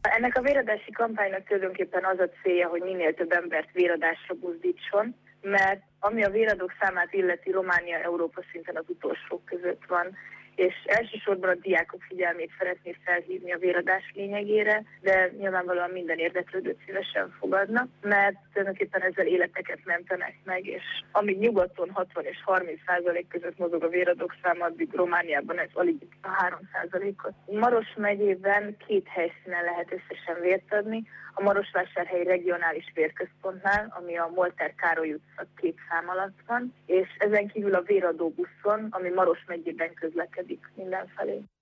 Ennek a véradási kampánynak tulajdonképpen az a célja, hogy minél több embert véradásra buzdítson, mert ami a véradók számát illeti, Románia Európa szinten az utolsók között van, és elsősorban a diákok figyelmét szeretné felhívni a véradás lényegére, de nyilvánvalóan minden érdeklődőt szívesen fogadnak, mert tulajdonképpen ezzel életeket mentenek meg, és amíg nyugaton 60 és 30% között mozog a véradók száma, addig Romániában ez alig a 3%-ot. Maros megyében 2 helyszínen lehet összesen vért adni, a Marosvásárhelyi regionális vérközpontnál, ami a Molter Károly utca 2 szám alatt van, és ezen kívül a véradó buszon, ami Maros megyében közlekedik mindenfelé.